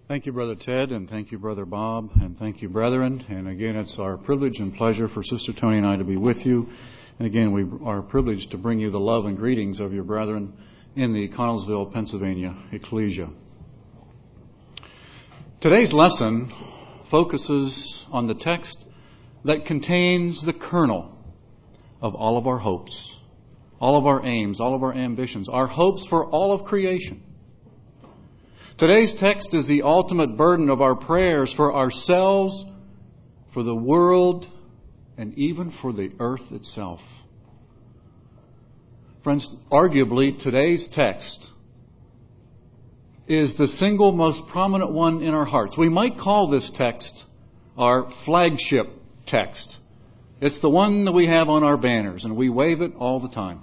Thank you, Brother Ted, and thank you, Brother Bob, and thank you, brethren. And again, it's our privilege and pleasure for Sister Tony and I to be with you. And again, we are privileged to bring you the love and greetings of your brethren in the Connellsville, Pennsylvania Ecclesia. Today's lesson focuses on the text that contains the kernel of all of our hopes, all of our aims, all of our ambitions, our hopes for all of creation. Today's text is the ultimate burden of our prayers for ourselves, for the world, and even for the earth itself. Friends, arguably today's text is the single most prominent one in our hearts. We might call this text our flagship text. It's the one that we have on our banners, and we wave it all the time.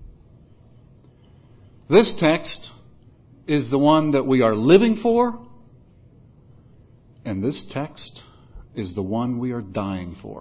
This text is the one that we are living for, and this text is the one we are dying for.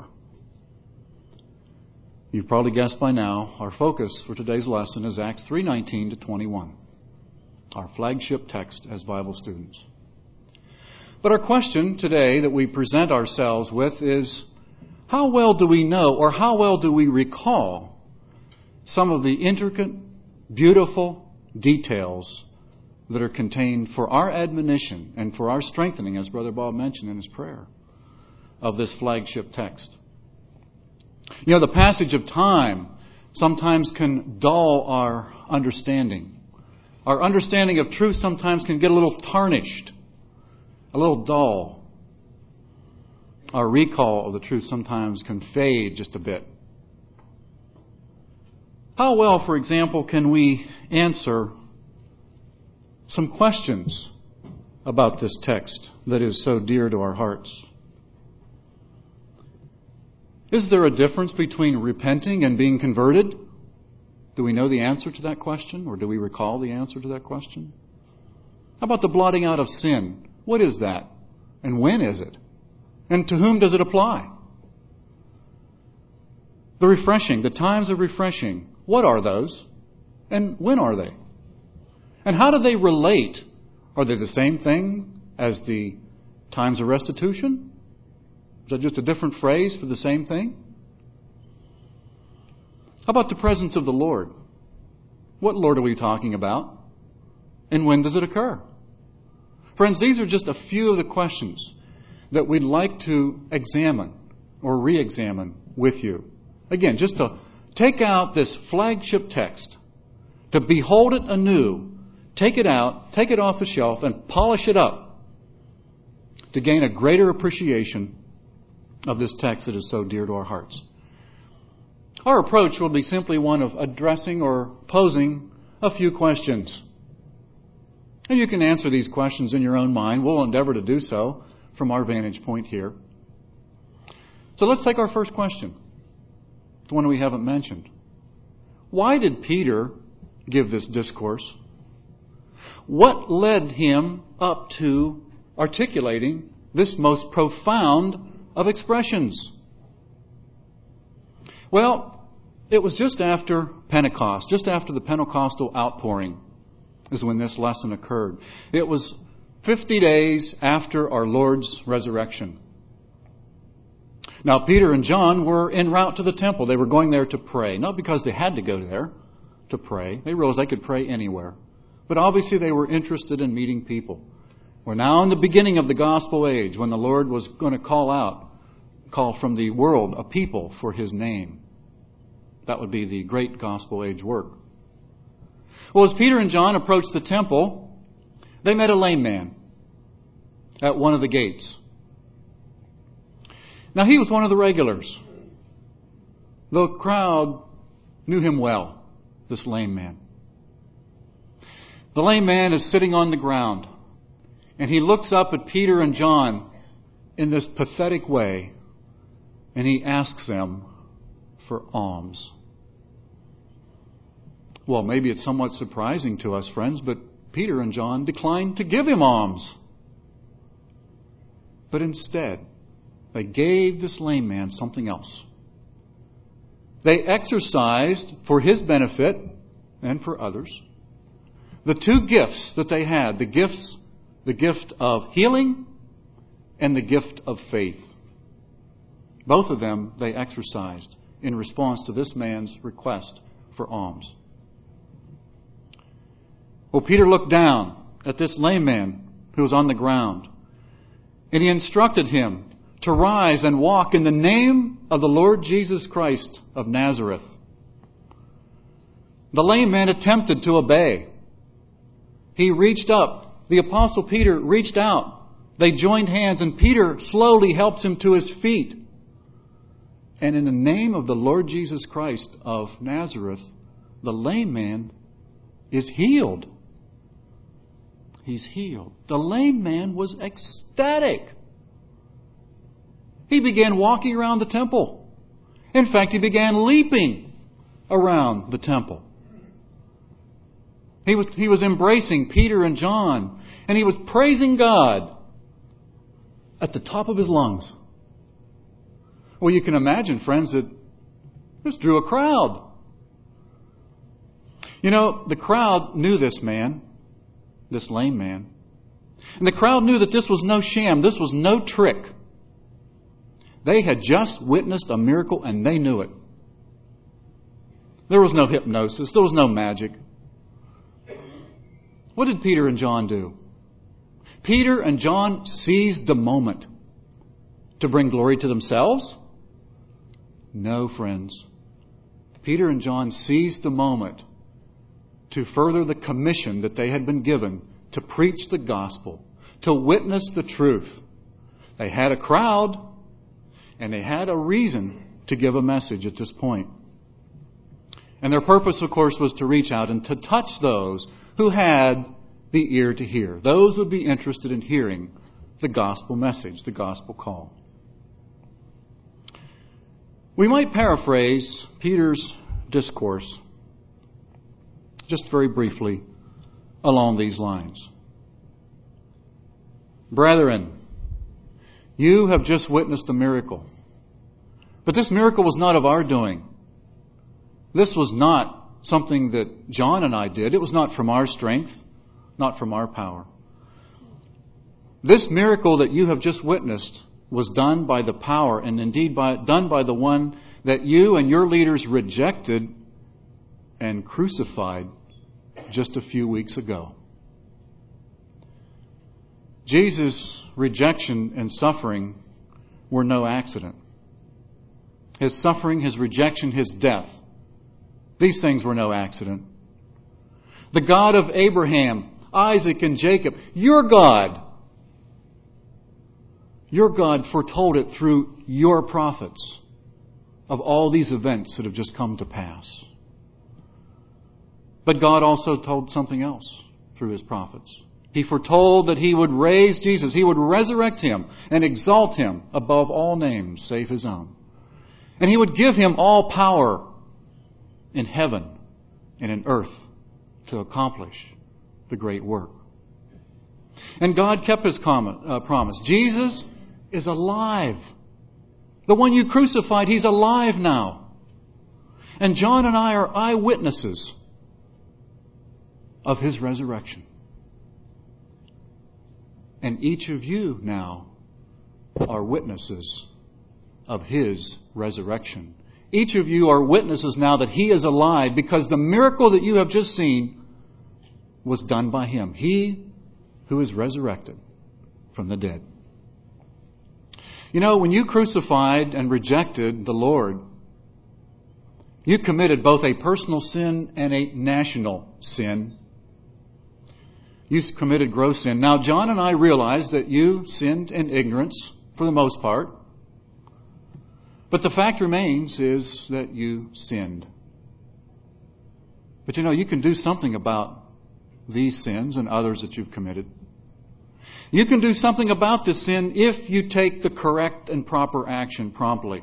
You've probably guessed by now, our focus for today's lesson is Acts 3:19 to 21, our flagship text as Bible students. But our question today that we present ourselves with is, how well do we know, or how well do we recall some of the intricate, beautiful details that are contained for our admonition and for our strengthening, as Brother Bob mentioned in his prayer, of this flagship text? You know, the passage of time sometimes can dull our understanding. Our understanding of truth sometimes can get a little tarnished, a little dull. Our recall of the truth sometimes can fade just a bit. How well, for example, can we answer some questions about this text that is so dear to our hearts? Is there a difference between repenting and being converted? Do we know the answer to that question, or do we recall the answer to that question? How about the blotting out of sin? What is that? And when is it? And to whom does it apply? The refreshing, the times of refreshing, what are those? And when are they? And how do they relate? Are they the same thing as the times of restitution? Is that just a different phrase for the same thing? How about the presence of the Lord? What Lord are we talking about? And when does it occur? Friends, these are just a few of the questions that we'd like to examine or re-examine with you. Again, just to take out this flagship text, to behold it anew, take it out, take it off the shelf, and polish it up to gain a greater appreciation of this text that is so dear to our hearts. Our approach will be simply one of addressing or posing a few questions. And you can answer these questions in your own mind. We'll endeavor to do so from our vantage point here. So let's take our first question, the one we haven't mentioned. Why did Peter give this discourse? What led him up to articulating this most profound of expressions? Well, it was just after Pentecost, just after the Pentecostal outpouring is when this lesson occurred. It was 50 days after our Lord's resurrection. Now, Peter and John were en route to the temple. They were going there to pray, not because they had to go there to pray. They realized they could pray anywhere. But obviously they were interested in meeting people. We're now in the beginning of the gospel age, when the Lord was going to call from the world a people for His name. That would be the great gospel age work. Well, as Peter and John approached the temple, they met a lame man at one of the gates. Now, he was one of the regulars. The crowd knew him well, this lame man. The lame man is sitting on the ground, and he looks up at Peter and John in this pathetic way, and he asks them for alms. Well, maybe it's somewhat surprising to us, friends, but Peter and John declined to give him alms. But instead, they gave this lame man something else. They exercised, for his benefit and for others, the two gifts that they had, the gifts the gift of healing and the gift of faith. Both of them they exercised in response to this man's request for alms. Well, Peter looked down at this lame man who was on the ground, and he instructed him to rise and walk in the name of the Lord Jesus Christ of Nazareth. The lame man attempted to obey. He reached up. The Apostle Peter reached out. They joined hands, and Peter slowly helps him to his feet. And in the name of the Lord Jesus Christ of Nazareth, the lame man is healed. He's healed. The lame man was ecstatic. He began walking around the temple. In fact, he began leaping around the temple. He was embracing Peter and John, and he was praising God at the top of his lungs. Well, you can imagine, friends, that this drew a crowd. You know, the crowd knew this man, this lame man. And the crowd knew that this was no sham. This was no trick. They had just witnessed a miracle and they knew it. There was no hypnosis. There was no magic. What did Peter and John do? Peter and John seized the moment to bring glory to themselves? No, friends. Peter and John seized the moment to further the commission that they had been given to preach the gospel, to witness the truth. They had a crowd, and they had a reason to give a message at this point. And their purpose, of course, was to reach out and to touch those who had the ear to hear. Those who would be interested in hearing the gospel message, the gospel call. We might paraphrase Peter's discourse just very briefly along these lines. Brethren, you have just witnessed a miracle. But this miracle was not of our doing. This was not something that John and I did. It was not from our strength, not from our power. This miracle that you have just witnessed was done by the power and indeed done by the one that you and your leaders rejected and crucified just a few weeks ago. Jesus' rejection and suffering were no accident. His suffering, his rejection, his death, these things were no accident. The God of Abraham, Isaac, and Jacob, your God foretold it through your prophets of all these events that have just come to pass. But God also told something else through His prophets. He foretold that He would raise Jesus. He would resurrect Him and exalt Him above all names save His own. And He would give Him all power in heaven and in earth to accomplish the great work. And God kept His promise. Jesus is alive. The one you crucified, He's alive now. And John and I are eyewitnesses of His resurrection. And each of you now are witnesses of His resurrection. Each of you are witnesses now that He is alive because the miracle that you have just seen was done by Him. He who is resurrected from the dead. You know, when you crucified and rejected the Lord, you committed both a personal sin and a national sin. You committed gross sin. Now, John and I realize that you sinned in ignorance for the most part. But the fact remains is that you sinned. But you know, you can do something about these sins and others that you've committed. You can do something about this sin if you take the correct and proper action promptly.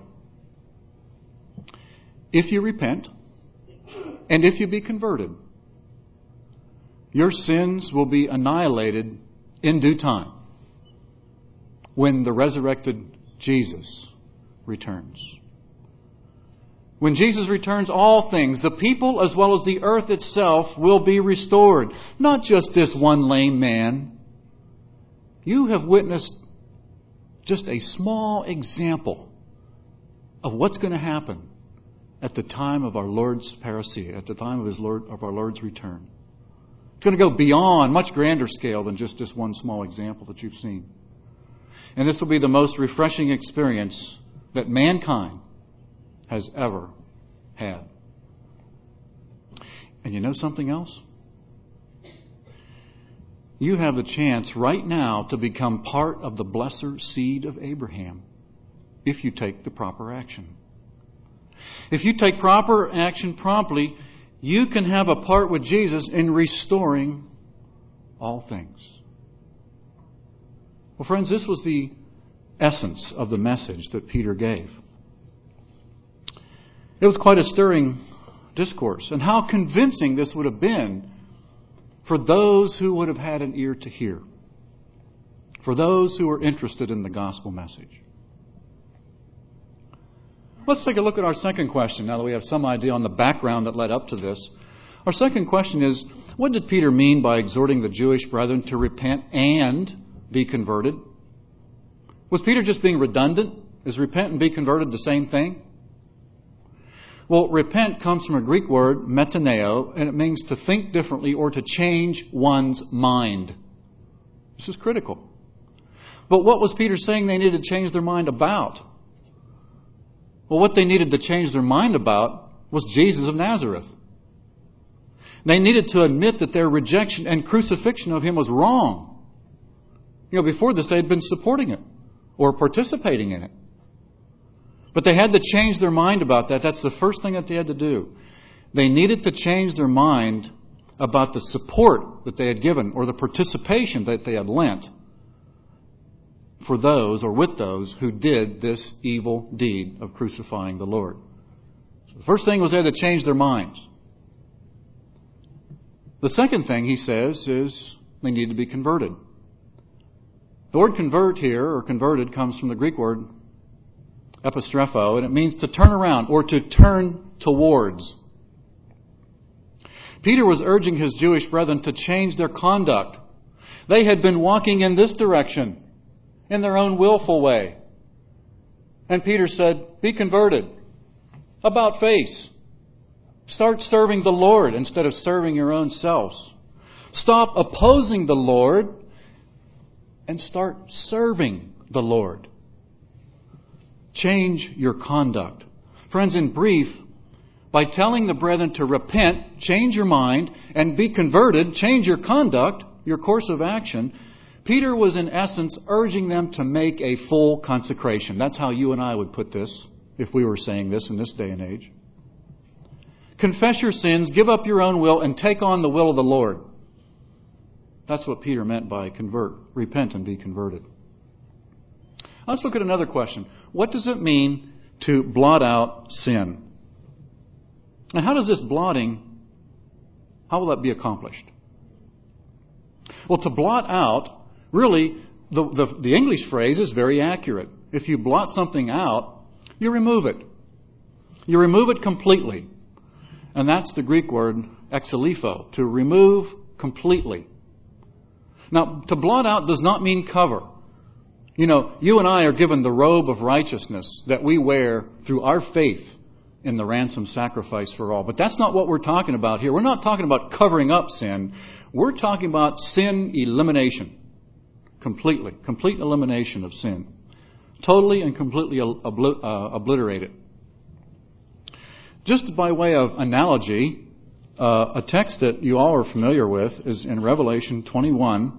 If you repent and if you be converted, your sins will be annihilated in due time when the resurrected Jesus returns. When Jesus returns, all things, the people as well as the earth itself, will be restored. Not just this one lame man, you have witnessed just a small example of what's going to happen at the time of our Lord's parousia, at the time of our Lord's return. It's going to go beyond, much grander scale than just this one small example that you've seen. And this will be the most refreshing experience that mankind has ever had. And you know something else? You have the chance right now to become part of the blessed seed of Abraham if you take the proper action. If you take proper action promptly, you can have a part with Jesus in restoring all things. Well, friends, this was the essence of the message that Peter gave. It was quite a stirring discourse. And how convincing this would have been for those who would have had an ear to hear, for those who were interested in the gospel message. Let's take a look at our second question now that we have some idea on the background that led up to this. Our second question is, what did Peter mean by exhorting the Jewish brethren to repent and be converted? Was Peter just being redundant? Is repent and be converted the same thing? Well, repent comes from a Greek word, metaneo, and it means to think differently or to change one's mind. This is critical. But what was Peter saying they needed to change their mind about? Well, what they needed to change their mind about was Jesus of Nazareth. They needed to admit that their rejection and crucifixion of Him was wrong. You know, before this they had been supporting it or participating in it. But they had to change their mind about that. That's the first thing that they had to do. They needed to change their mind about the support that they had given or the participation that they had lent for those or with those who did this evil deed of crucifying the Lord. So the first thing was they had to change their minds. The second thing he says is they need to be converted. The word convert here, or converted, comes from the Greek word epistrepho, and it means to turn around or to turn towards. Peter was urging his Jewish brethren to change their conduct. They had been walking in this direction, in their own willful way. And Peter said, be converted. About face. Start serving the Lord instead of serving your own selves. Stop opposing the Lord and start serving the Lord. Change your conduct. Friends, in brief, by telling the brethren to repent, change your mind, and be converted, change your conduct, your course of action, Peter was in essence urging them to make a full consecration. That's how you and I would put this if we were saying this in this day and age. Confess your sins, give up your own will, and take on the will of the Lord. That's what Peter meant by repent and be converted. Let's look at another question. What does it mean to blot out sin? And how does this blotting, how will that be accomplished? Well, to blot out, really, the English phrase is very accurate. If you blot something out, you remove it. You remove it completely. And that's the Greek word exalifo, to remove completely. Now, to blot out does not mean cover. You know, you and I are given the robe of righteousness that we wear through our faith in the ransom sacrifice for all. But that's not what we're talking about here. We're not talking about covering up sin. We're talking about sin elimination. Completely. Complete elimination of sin. Totally and completely obliterate it. Just by way of analogy, a text that you all are familiar with is in Revelation 21,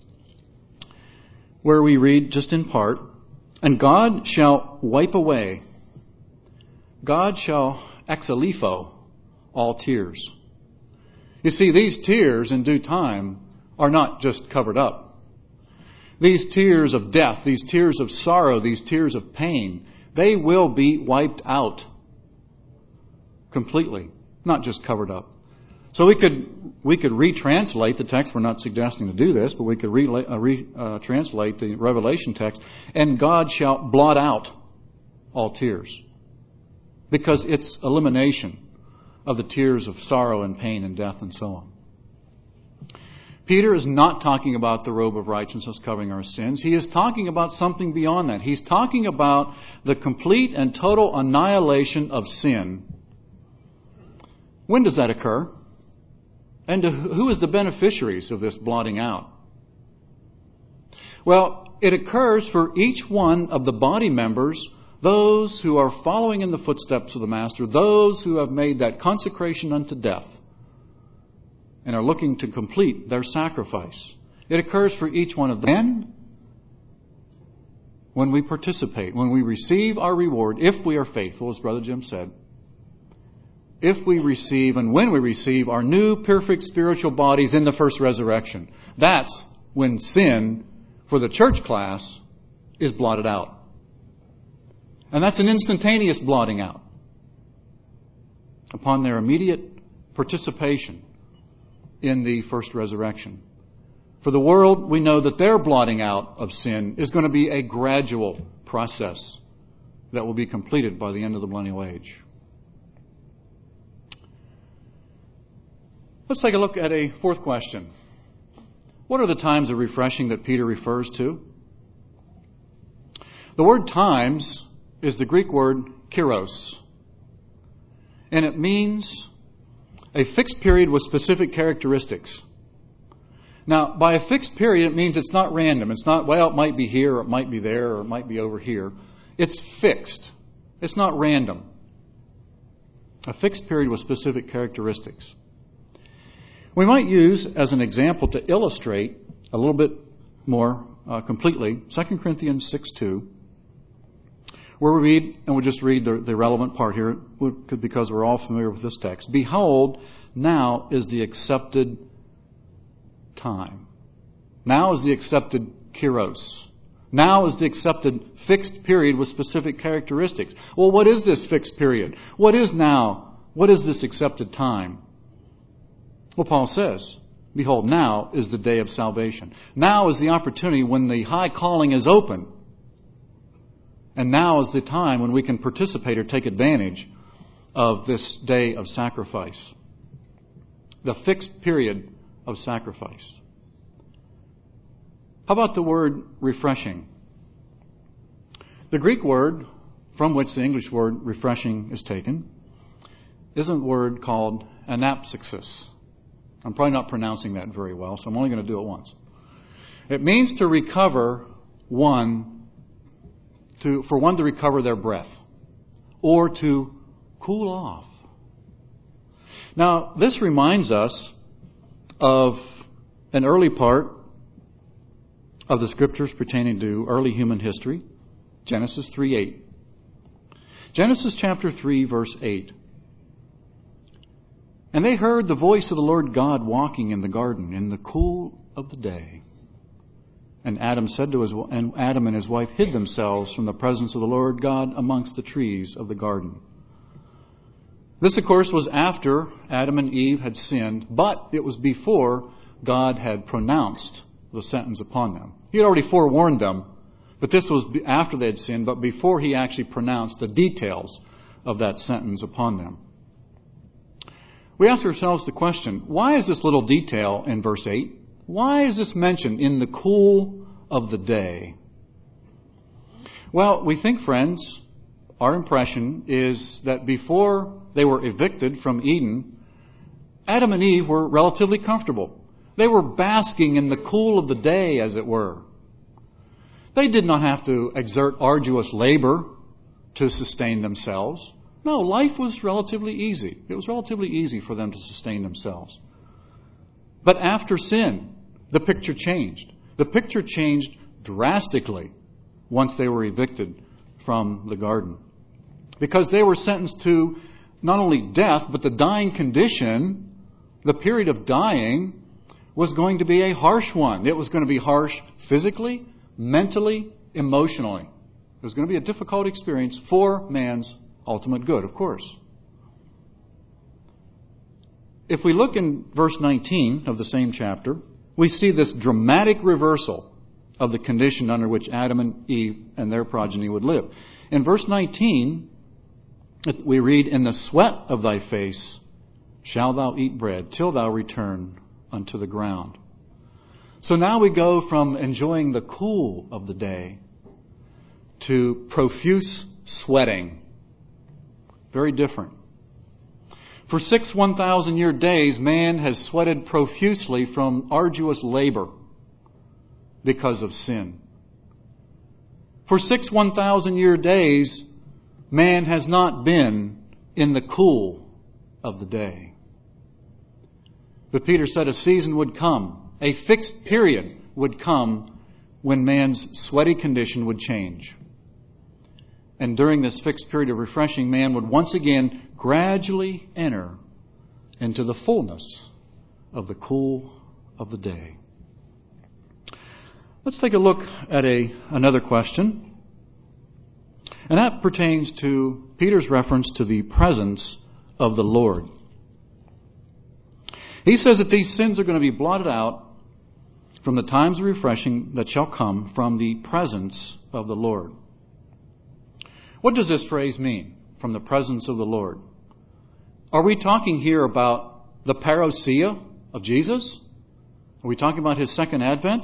where we read just in part, and God shall wipe away, God shall exalifo all tears. You see, these tears in due time are not just covered up. These tears of death, these tears of sorrow, these tears of pain, they will be wiped out completely, not just covered up. So we could retranslate the text. We're not suggesting to do this, but we could retranslate the Revelation text. And God shall blot out all tears, because it's elimination of the tears of sorrow and pain and death and so on. Peter is not talking about the robe of righteousness covering our sins. He is talking about something beyond that. He's talking about the complete and total annihilation of sin. When does that occur? And who is the beneficiaries of this blotting out? Well, it occurs for each one of the body members, those who are following in the footsteps of the Master, those who have made that consecration unto death and are looking to complete their sacrifice. It occurs for each one of them. And when we participate, when we receive our reward, if we are faithful, as Brother Jim said, if we receive and when we receive our new perfect spiritual bodies in the first resurrection, that's when sin for the church class is blotted out. And that's an instantaneous blotting out upon their immediate participation in the first resurrection. For the world, we know that their blotting out of sin is going to be a gradual process that will be completed by the end of the millennial age. Let's take a look at a fourth question. What are the times of refreshing that Peter refers to? The word times is the Greek word kairos, and it means a fixed period with specific characteristics. Now, by a fixed period, it means it's not random. It's not, well, it might be here, or it might be there, or it might be over here. It's fixed. It's not random. A fixed period with specific characteristics. We might use as an example to illustrate a little bit more completely 2 Corinthians 6:2, where we read, and we'll just read the relevant part here because we're all familiar with this text. Behold, now is the accepted time. Now is the accepted kairos. Now is the accepted fixed period with specific characteristics. Well, what is this fixed period? What is now? What is this accepted time? Well, Paul says, behold, now is the day of salvation. Now is the opportunity when the high calling is open. And now is the time when we can participate or take advantage of this day of sacrifice. The fixed period of sacrifice. How about the word refreshing? The Greek word from which the English word refreshing is taken is a word called anapsixis. I'm probably not pronouncing that very well, so I'm only going to do it once. It means to recover for one to recover their breath, or to cool off. Now, this reminds us of an early part of the Scriptures pertaining to early human history, Genesis 3:8. Genesis chapter 3, verse 8. And they heard the voice of the Lord God walking in the garden in the cool of the day. And Adam and his wife hid themselves from the presence of the Lord God amongst the trees of the garden. This, of course, was after Adam and Eve had sinned, but it was before God had pronounced the sentence upon them. He had already forewarned them, but this was after they had sinned, but before he actually pronounced the details of that sentence upon them. We ask ourselves the question, why is this little detail in verse 8? Why is this mentioned in the cool of the day? Well, we think, friends, our impression is that before they were evicted from Eden, Adam and Eve were relatively comfortable. They were basking in the cool of the day, as it were. They did not have to exert arduous labor to sustain themselves. No, life was relatively easy. It was relatively easy for them to sustain themselves. But after sin, the picture changed. The picture changed drastically once they were evicted from the garden. Because they were sentenced to not only death, but the dying condition, the period of dying, was going to be a harsh one. It was going to be harsh physically, mentally, emotionally. It was going to be a difficult experience for man's ultimate good, of course. If we look in verse 19 of the same chapter, we see this dramatic reversal of the condition under which Adam and Eve and their progeny would live. In verse 19, we read, "In the sweat of thy face shalt thou eat bread, till thou return unto the ground." So now we go from enjoying the cool of the day to profuse sweating. Very different. For 6 1,000-year days, man has sweated profusely from arduous labor because of sin. For 6 1,000-year days, man has not been in the cool of the day. But Peter said a season would come, a fixed period would come when man's sweaty condition would change. And during this fixed period of refreshing, man would once again gradually enter into the fullness of the cool of the day. Let's take a look at another question. And that pertains to Peter's reference to the presence of the Lord. He says that these sins are going to be blotted out from the times of refreshing that shall come from the presence of the Lord. What does this phrase mean, from the presence of the Lord? Are we talking here about the parousia of Jesus? Are we talking about His second advent?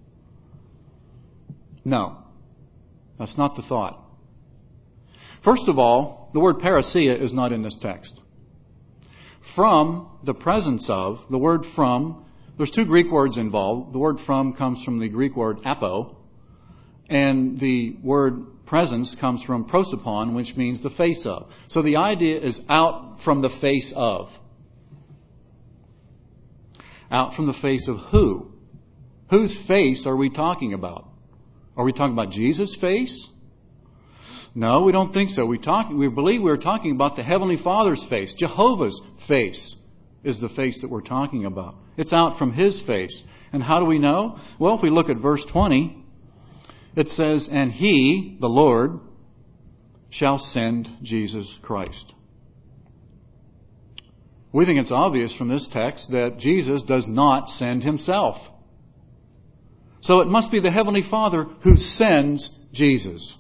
No, that's not the thought. First of all, the word parousia is not in this text. From the presence of, the word from, there's 2 Greek words involved. The word from comes from the Greek word apo, and the word presence comes from prosopon, which means the face of. So the idea is out from the face of. Out from the face of who? Whose face are we talking about? Are we talking about Jesus' face? No, we don't think so. We believe we're talking about the Heavenly Father's face. Jehovah's face is the face that we're talking about. It's out from His face. And how do we know? Well, if we look at verse 20, it says, and He, the Lord, shall send Jesus Christ. We think it's obvious from this text that Jesus does not send Himself. So it must be the Heavenly Father who sends Jesus.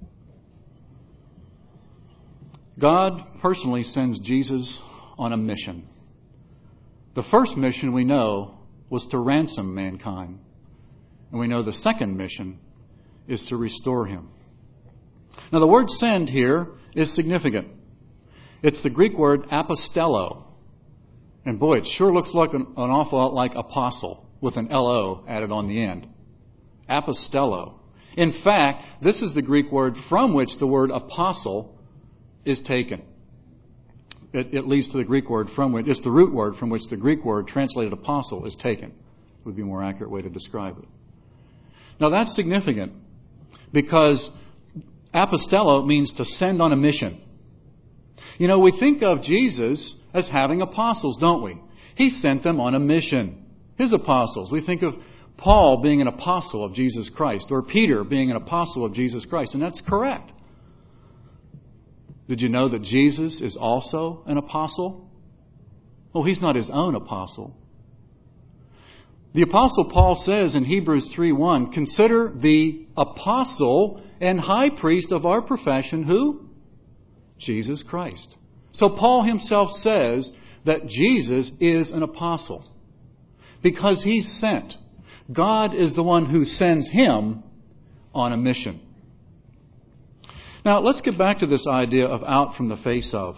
God personally sends Jesus on a mission. The first mission we know was to ransom mankind. And we know the second mission is to restore him. Now the word send here is significant. It's the Greek word apostello. And boy, it sure looks like an awful lot like apostle with an L-O added on the end. Apostello. In fact, this is the Greek word from which the word apostle is taken. It leads to the Greek word from which, it's the root word from which the Greek word translated apostle is taken. Would be a more accurate way to describe it. Now that's significant because apostello means to send on a mission. You know, we think of Jesus as having apostles, don't we? He sent them on a mission. His apostles. We think of Paul being an apostle of Jesus Christ, or Peter being an apostle of Jesus Christ, and that's correct. Did you know that Jesus is also an apostle? Oh, He's not His own apostle. The Apostle Paul says in Hebrews 3:1, consider the apostle and high priest of our profession, who? Jesus Christ. So Paul himself says that Jesus is an apostle because He's sent. God is the one who sends Him on a mission. Now, let's get back to this idea of out from the face of.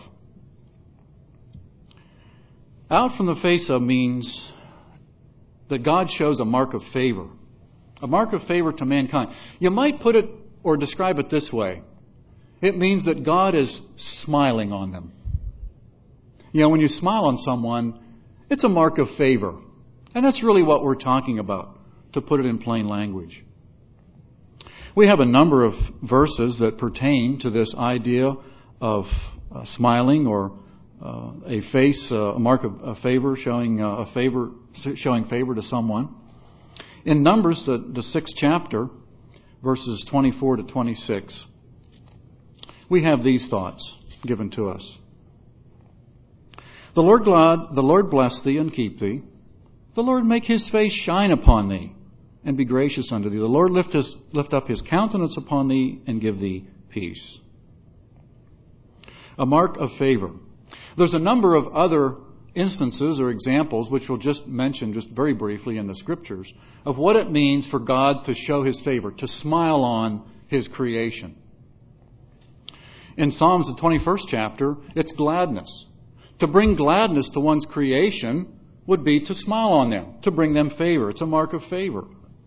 Out from the face of means that God shows a mark of favor. A mark of favor to mankind. You might put it or describe it this way. It means that God is smiling on them. You know, when you smile on someone, it's a mark of favor. And that's really what we're talking about, to put it in plain language. We have a number of verses that pertain to this idea of smiling or a face, a mark of favor, showing favor to someone. In Numbers, the 6th chapter, verses 24 to 26, we have these thoughts given to us. The Lord bless thee and keep thee. The Lord make His face shine upon thee and be gracious unto thee. The Lord lift up His countenance upon thee and give thee peace. A mark of favor. There's a number of other instances or examples, which we'll just mention just very briefly in the Scriptures, of what it means for God to show His favor, to smile on His creation. In Psalms, the 21st chapter, it's gladness. To bring gladness to one's creation would be to smile on them, to bring them favor. It's a mark of favor.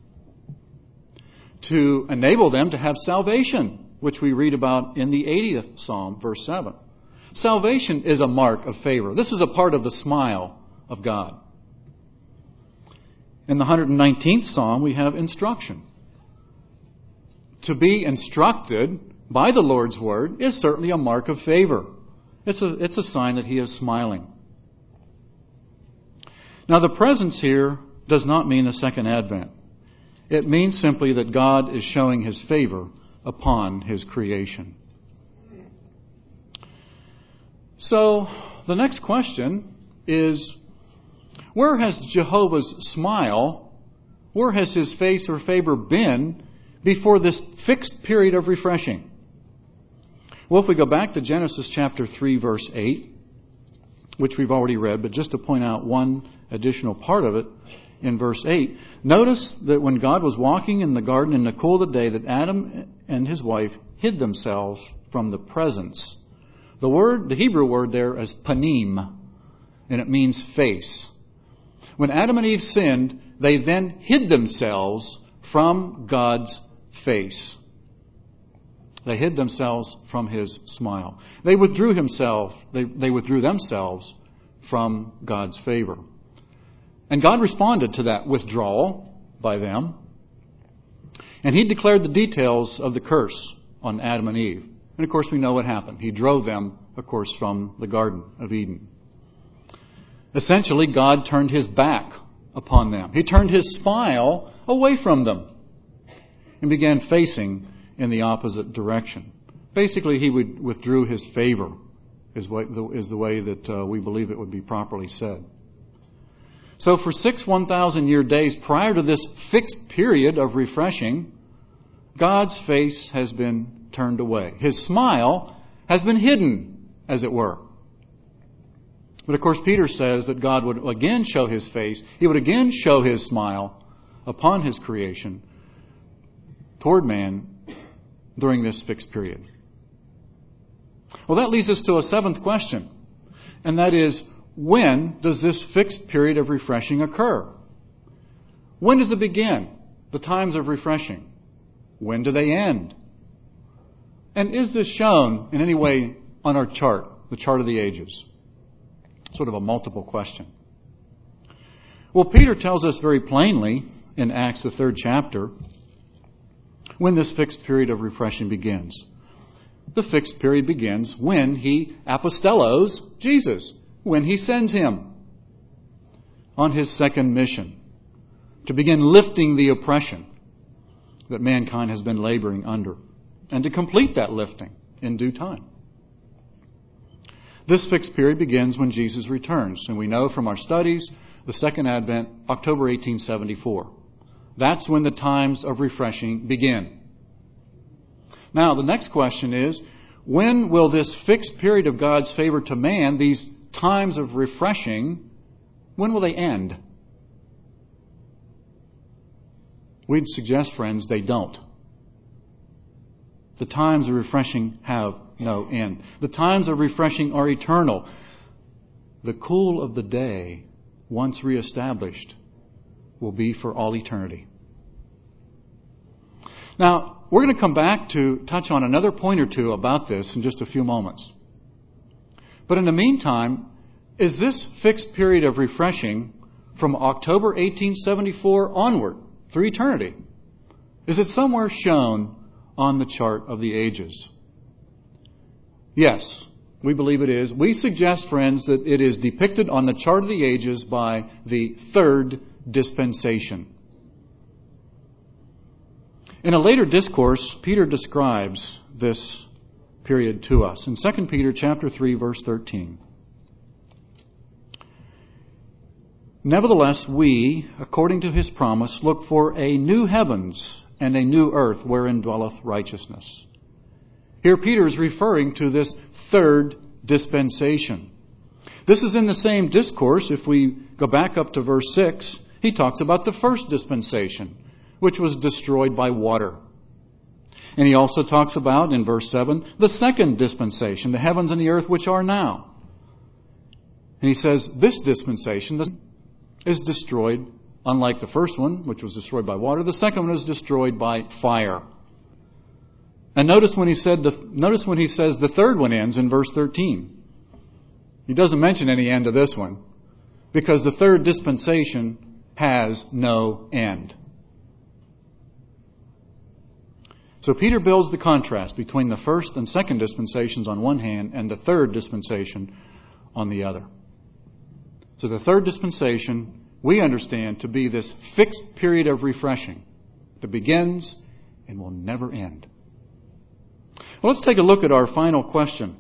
To enable them to have salvation, which we read about in the 80th Psalm, verse 7. Salvation is a mark of favor. This is a part of the smile of God. In the 119th Psalm, we have instruction. To be instructed by the Lord's Word is certainly a mark of favor. It's a sign that He is smiling. Now, the presence here does not mean the second advent. It means simply that God is showing His favor upon His creation. So, the next question is, where has Jehovah's smile, where has His face or favor been before this fixed period of refreshing? Well, if we go back to Genesis chapter 3, verse 8, which we've already read, but just to point out one additional part of it, in verse 8, notice that when God was walking in the garden in the cool of the day, that Adam and his wife hid themselves from the presence. The Hebrew word there is panim, and it means face. When Adam and Eve sinned, they then hid themselves from God's face. They hid themselves from His smile. They withdrew themselves from God's favor. And God responded to that withdrawal by them. And He declared the details of the curse on Adam and Eve. And of course we know what happened. He drove them, of course, from the Garden of Eden. Essentially, God turned His back upon them. He turned His smile away from them and began facing in the opposite direction. Basically, He withdrew His favor, is the way that we believe it would be properly said. So for 6 1,000-year days prior to this fixed period of refreshing, God's face has been turned away. His smile has been hidden, as it were. But of course, Peter says that God would again show His face. He would again show His smile upon His creation toward man during this fixed period. Well, that leads us to a seventh question, and that is, when does this fixed period of refreshing occur? When does it begin? The times of refreshing. When do they end? And is this shown in any way on our chart, the chart of the ages? Sort of a multiple question. Well, Peter tells us very plainly in Acts, the 3rd chapter, when this fixed period of refreshing begins. The fixed period begins when He apostellos Jesus, when He sends Him on His second mission to begin lifting the oppression that mankind has been laboring under, and to complete that lifting in due time. This fixed period begins when Jesus returns, and we know from our studies, the second advent, October 1874. That's when the times of refreshing begin. Now, the next question is, when will this fixed period of God's favor to man, these times of refreshing, when will they end? We'd suggest, friends, they don't. The times of refreshing have no end. The times of refreshing are eternal. The cool of the day, once reestablished, will be for all eternity. Now, we're going to come back to touch on another point or two about this in just a few moments. But in the meantime, is this fixed period of refreshing from October 1874 onward, through eternity, is it somewhere shown on the chart of the ages? Yes, we believe it is. We suggest, friends, that it is depicted on the chart of the ages by the third dispensation. In a later discourse, Peter describes this period to us. In 2 Peter chapter 3, verse 13. Nevertheless, we, according to His promise, look for a new heavens and a new earth wherein dwelleth righteousness. Here Peter is referring to this third dispensation. This is in the same discourse. If we go back up to verse 6, he talks about the first dispensation, which was destroyed by water. And he also talks about, in verse 7, the second dispensation, the heavens and the earth which are now. And he says, this dispensation is destroyed, unlike the first one, which was destroyed by water. The second one is destroyed by fire. And notice when he says the third one ends in verse 13. He doesn't mention any end to this one, because the third dispensation has no end. So Peter builds the contrast between the first and second dispensations on one hand and the third dispensation on the other. So the third dispensation we understand to be this fixed period of refreshing that begins and will never end. Well, let's take a look at our final question.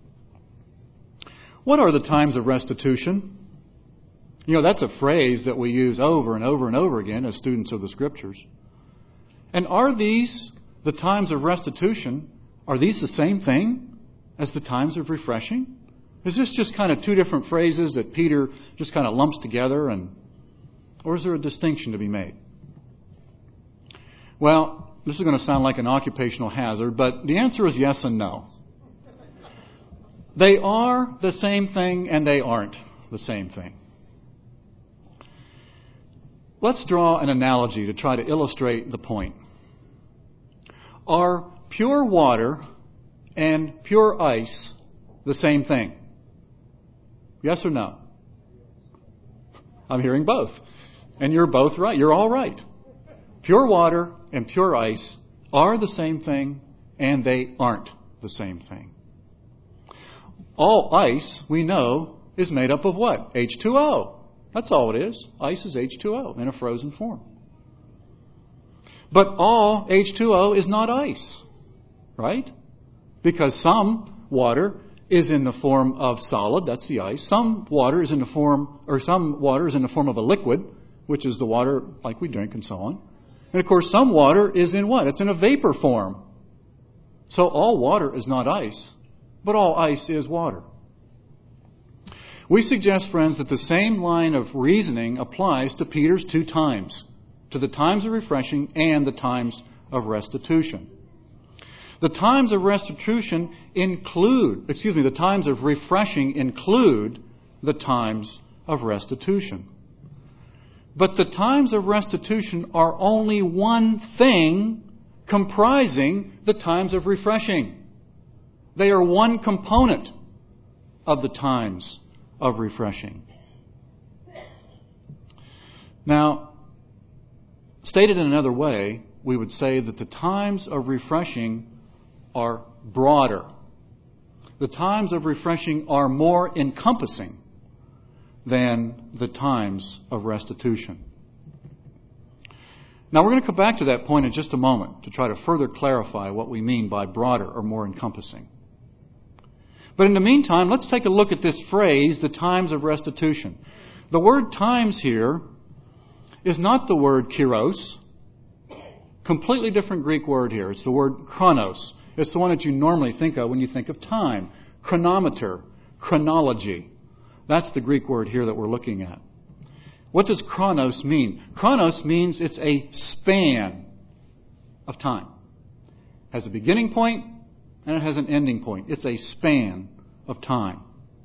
What are the times of restitution? You know, that's a phrase that we use over and over and over again as students of the Scriptures. And are these the times of restitution? Are these the same thing as the times of refreshing? Is this just kind of two different phrases that Peter just kind of lumps together, or is there a distinction to be made? Well, this is going to sound like an occupational hazard, but the answer is yes and no. They are the same thing and they aren't the same thing. Let's draw an analogy to try to illustrate the point. Are pure water and pure ice the same thing? Yes or no? I'm hearing both. And you're both right. You're all right. Pure water and pure ice are the same thing, and they aren't the same thing. All ice, we know, is made up of what? H2O. That's all it is. Ice is H2O in a frozen form. But all H2O is not ice, right? Because some water is in the form of solid, that's the ice. Some water is in the form of a liquid, which is the water like we drink and so on. And of course, some water is in what? It's in a vapor form. So all water is not ice, but all ice is water. We suggest, friends, that the same line of reasoning applies to Peter's two times, to the times of refreshing and the times of restitution. The times of restitution the times of refreshing include the times of restitution. But the times of restitution are only one thing comprising the times of refreshing. They are one component of the times of refreshing. Now, stated in another way, we would say that the times of refreshing are broader. The times of refreshing are more encompassing than the times of restitution. Now, we're going to come back to that point in just a moment to try to further clarify what we mean by broader or more encompassing. But in the meantime, let's take a look at this phrase, the times of restitution. The word times here is not the word kairos. Completely different Greek word here. It's the word chronos. It's the one that you normally think of when you think of time. Chronometer, chronology. That's the Greek word here that we're looking at. What does chronos mean? Chronos means it's a span of time. It has a beginning point and it has an ending point. It's a span of time.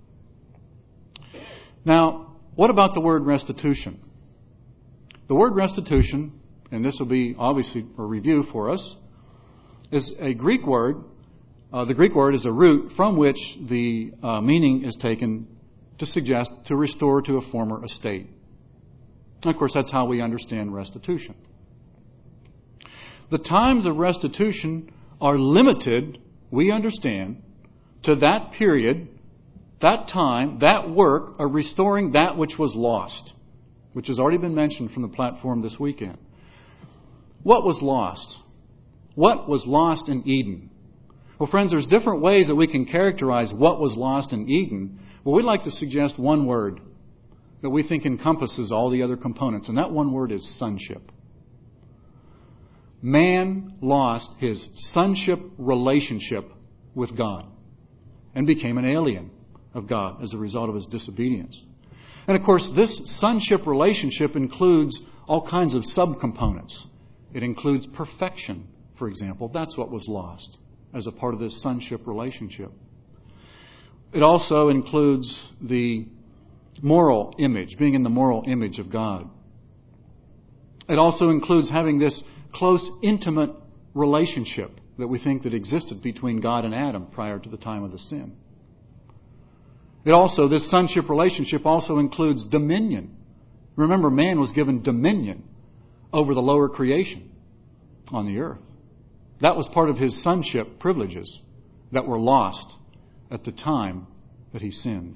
Now, what about the word restitution? The word restitution, and this will be obviously a review for us, is a Greek word. The Greek word is a root from which the meaning is taken to suggest to restore to a former estate. And of course, that's how we understand restitution. The times of restitution are limited, we understand, to that period, that time, that work of restoring that which was lost, which has already been mentioned from the platform this weekend. What was lost? What was lost in Eden? Well, friends, there's different ways that we can characterize what was lost in Eden. Well, we'd like to suggest one word that we think encompasses all the other components, and that one word is sonship. Man lost his sonship relationship with God and became an alien. of God as a result of his disobedience. And of course, this sonship relationship includes all kinds of subcomponents. It includes perfection, for example. That's what was lost as a part of this sonship relationship. It also includes the moral image, being in the moral image of God. It also includes having this close, intimate relationship that we think that existed between God and Adam prior to the time of the sin. This sonship relationship also includes dominion. Remember, man was given dominion over the lower creation on the earth. That was part of his sonship privileges that were lost at the time that he sinned.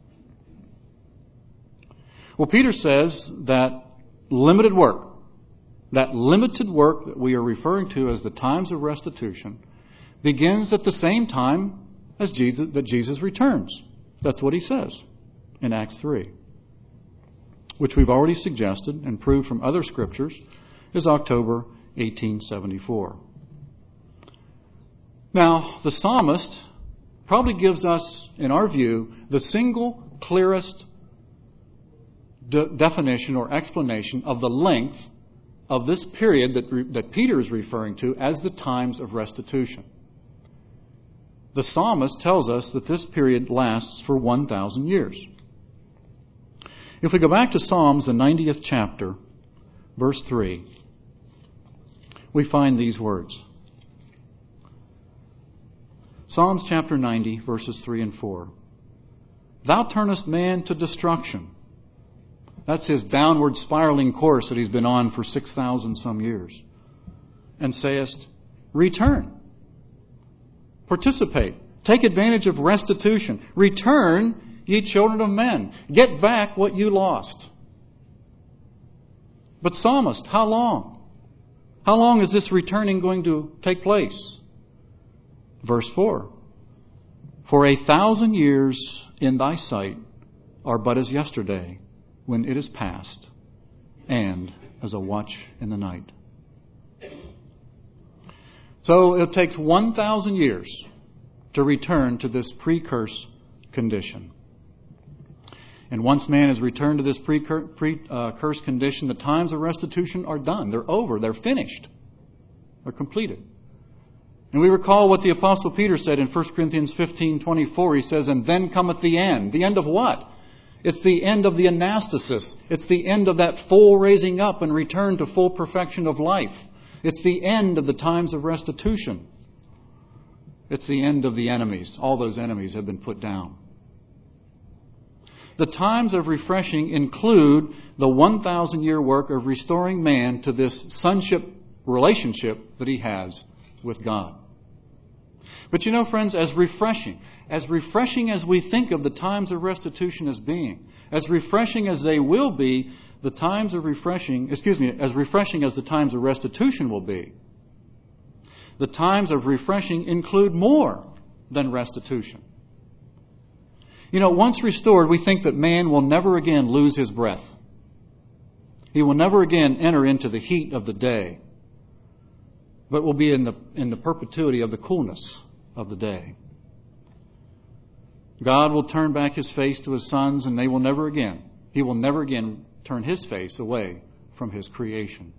Well, Peter says that limited work that we are referring to as the times of restitution begins at the same time as Jesus returns. That's what he says in Acts 3, which we've already suggested and proved from other scriptures is October 1874. Now, the psalmist probably gives us, in our view, the single clearest definition or explanation of the length of this period that Peter is referring to as the times of restitution. The psalmist tells us that this period lasts for 1,000 years. If we go back to Psalms, the 90th chapter, verse 3, we find these words. Psalms chapter 90, verses 3 and 4. Thou turnest man to destruction. That's his downward spiraling course that he's been on for 6,000 some years. And sayest, return. Participate. Take advantage of restitution. Return, ye children of men. Get back what you lost. But psalmist, how long? How long is this returning going to take place? Verse 4. For 1,000 years in thy sight are but as yesterday, when it is past, and as a watch in the night. So it takes 1,000 years to return to this pre-curse condition. And once man has returned to this pre-curse condition, the times of restitution are done. They're over. They're finished. They're completed. And we recall what the Apostle Peter said in 1 Corinthians 15:24. He says, and then cometh the end. The end of what? It's the end of the anastasis. It's the end of that full raising up and return to full perfection of life. It's the end of the times of restitution. It's the end of the enemies. All those enemies have been put down. The times of refreshing include the 1,000-year work of restoring man to this sonship relationship that he has with God. But you know, friends, as refreshing as we think of the times of restitution as being, as refreshing as they will be, the times of refreshing, as refreshing as the times of restitution will be, the times of refreshing include more than restitution. You know, once restored, we think that man will never again lose his breath. He will never again enter into the heat of the day, but will be in the perpetuity of the coolness of the day. God will turn back his face to his sons, and he will never again turn his face away from his creation.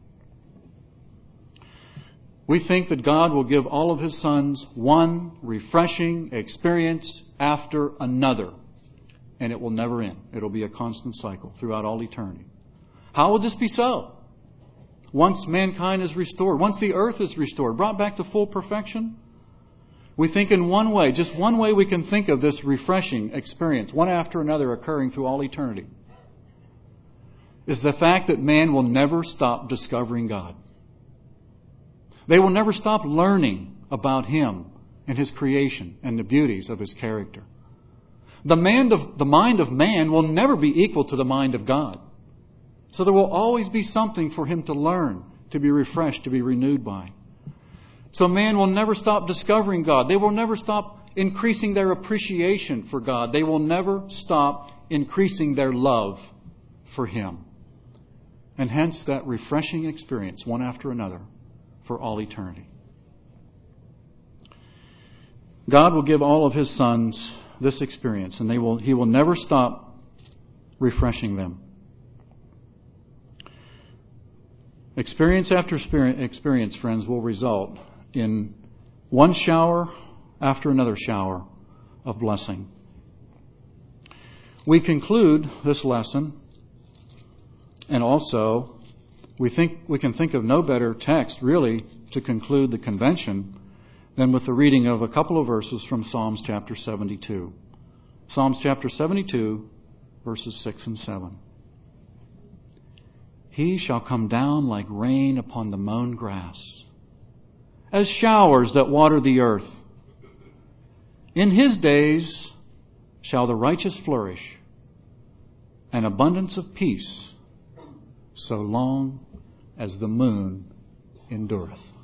We think that God will give all of his sons one refreshing experience after another, and it will never end. It will be a constant cycle throughout all eternity. How will this be so? Once mankind is restored, once the earth is restored, brought back to full perfection, we think in one way, just one way we can think of this refreshing experience, one after another occurring through all eternity, is the fact that man will never stop discovering God. They will never stop learning about him and his creation and the beauties of his character. The mind of man will never be equal to the mind of God. So there will always be something for him to learn, to be refreshed, to be renewed by. So man will never stop discovering God. They will never stop increasing their appreciation for God. They will never stop increasing their love for him. And hence that refreshing experience, one after another, for all eternity. God will give all of his sons this experience, and He will never stop refreshing them. Experience after experience, friends, will result in one shower after another shower of blessing. We conclude this lesson, and also we can think of no better text really to conclude the convention than with the reading of a couple of verses from Psalms chapter 72. Psalms chapter 72, verses 6 and 7. He shall come down like rain upon the mown grass, as showers that water the earth. In His days shall the righteous flourish, an abundance of peace, so long as the moon endureth.